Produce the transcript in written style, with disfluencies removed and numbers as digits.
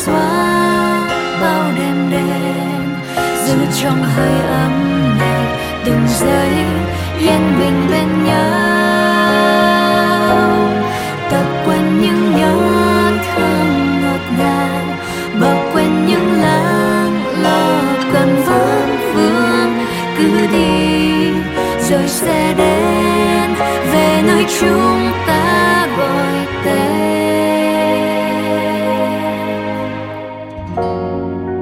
xóa bao đêm đen, giữ trong hơi ấm này từng giây yên bình bên nhau. Tập quên những nhớ thương ngọt ngào, bỏ quên những lắng lo còn vấn vương. Cứ đi rồi sẽ đến về nơi chúng ta gọi tên.